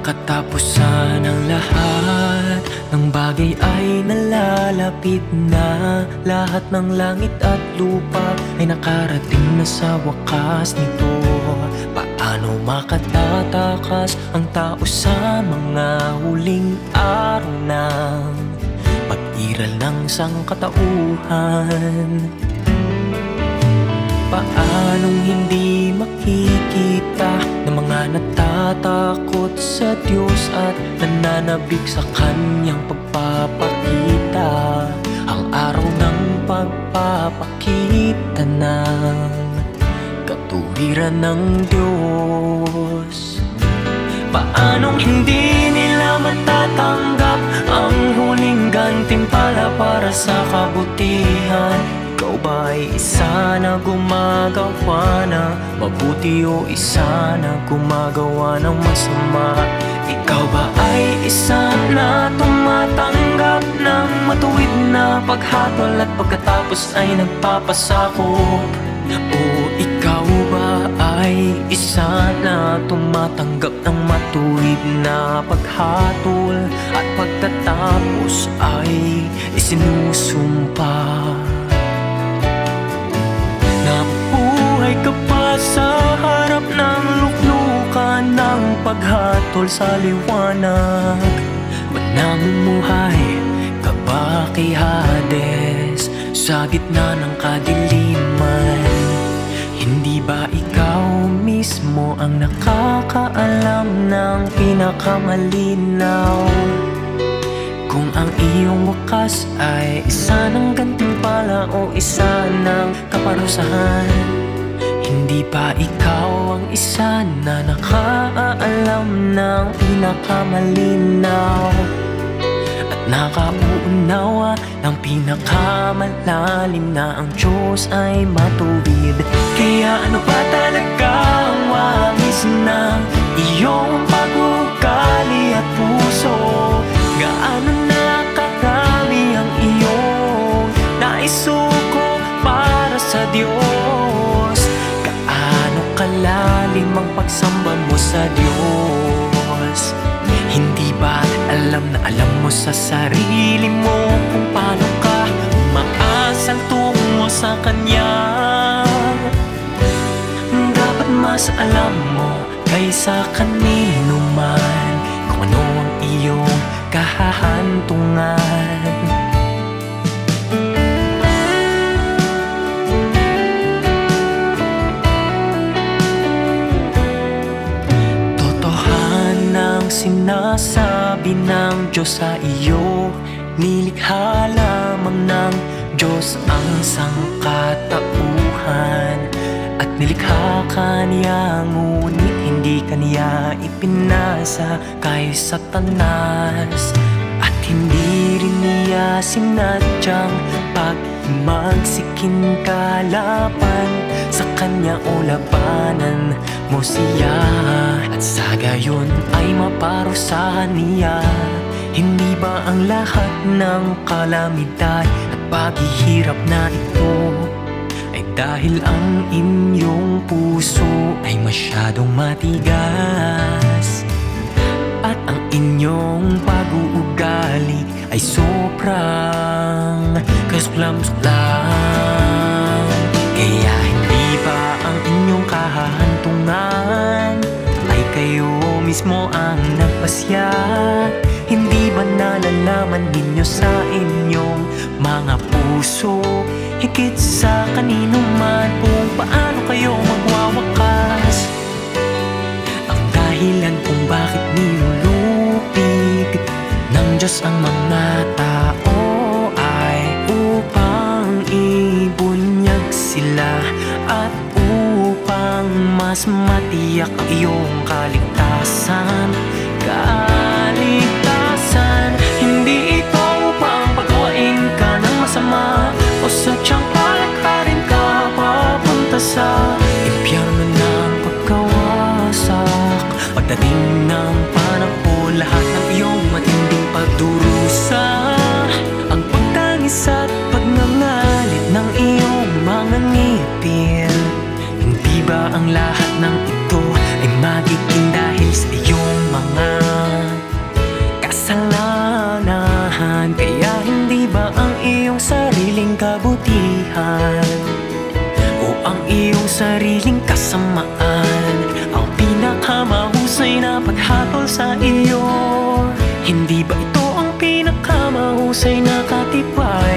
katapusan ng lahat ng bagay ay nalalapit na. Lahat ng langit at lupa ay nakarating na sa wakas nito. Paano makatatakas ang tao sa mga huling araw ng pag-iral ng sangkatauhan? Paanong hindi makikita ng mga natatakot sa Diyos at nananabik sa Kanyang pagpapakita? Ang araw ng pagpapakita ng katuwiran ng Diyos. Paanong hindi nila matatanggap ang huling gantimpala para sa kabutihan? Ikaw ba ay isa na gumagawa na mabuti o isa na gumagawa ng masama? Ikaw ba ay isa na tumatanggap ng matuwid na paghatol at pagkatapos ay nagpapasakop? O ikaw ba ay isa na tumatanggap ng matuwid na paghatol at pagkatapos ay isinusumpa? Nabuhay ka pa sa harap ng luklukan ng paghatol sa liwanag. Ba't namumuhay ka ba kay Hades sa gitna ng kadiliman? Hindi ba ikaw mismo ang nakakaalam ng pinakamalinaw kung ang iyong wakas ay isa ng gantimpala o isa ng kaparusahan? Hindi ba ikaw ang isa na nakaalam ng pinakamalinaw at nakauunawa ng pinakamalalim na ang Diyos ay matuwid? Kaya ano ba talaga ang wangis ng iyong pag-ugali at puso? Gaano na karami ang iyong naisuko para sa Diyos? Gaano kalalim ang pagsamba mo sa Diyos? Hindi ba alam na alam mo sa sarili mo kung paano ka umaasal tungo sa Kanya? Dapat mas alam mo kaysa kanino man kung ano ang iyong kahahantungan. Totohanang sinasabi ng Diyos sa iyo, nilikha lamang ng Diyos ang sangkatauhan. At nilikha ka niya, ngunit hindi ka niya ipinasa kay Satanas. At hindi rin niya sinadyang pagmagsikin ka laban sa kanya o labanan mo siya. At sa gayon ay maparusahan niya. Hindi ba ang lahat ng kalamidad at paghihirap na ito ay dahil ang inyong puso ay masyadong matigas at ang inyong pag-uugali ay sobrang kasuklam-suklam? Kaya hindi ba ang inyong kahahantungan ay kayo mismo ang nagpasya? Hindi ba nalalaman ninyo sa inyong mga puso higit sa kanino man kung paano kayo magwawakas? Ang dahilan kung bakit nilulupig ng Diyos ang mga tao ay upang ibunyag sila at upang mas matiyak ang iyong kaligtasan. Hindi ito upang pagawain ka ng masama o sadyang palakarin ka papunta sa impyerno ng pagkawasak. Pagdating ng panahon, lahat ng iyong matinding pagdurusa, ang pagtangis at pagngangalit ng iyong mga ngipin, hindi ba ang lahat ng ito ay magiging dahil sa iyong mga kabutihan o ang iyong sariling kasamaan ang pinakamahusay na paghatol sa iyo? Hindi ba ito ang pinakamahusay na katibayan